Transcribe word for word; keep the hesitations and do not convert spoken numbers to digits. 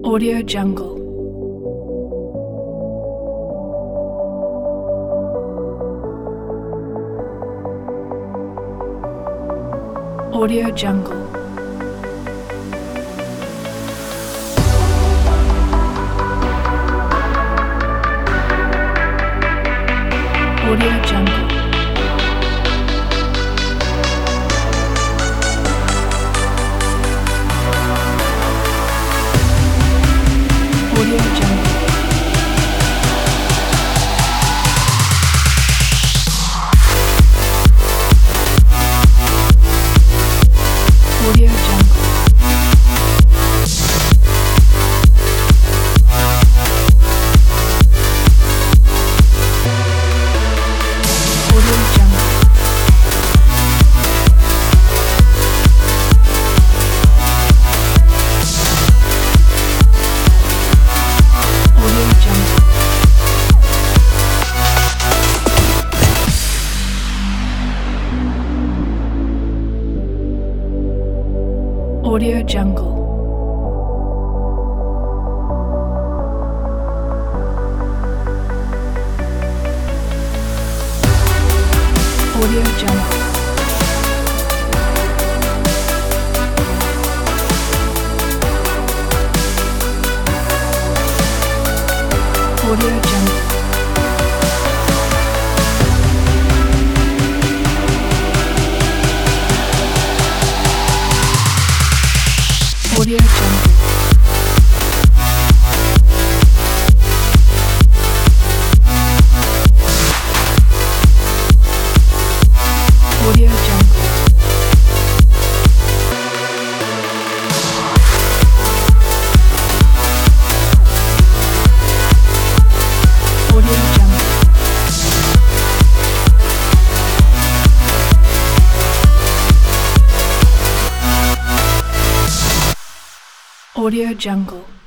Audio Jungle. Audio Jungle. Audio Jungle. Audio Jungle. Audio Jungle. Audio Jungle. Audio Jungle. Audio Jungle. Audio Jungle. Audio Jungle. Audio Jungle. Audio Jungle. Audio Jungle.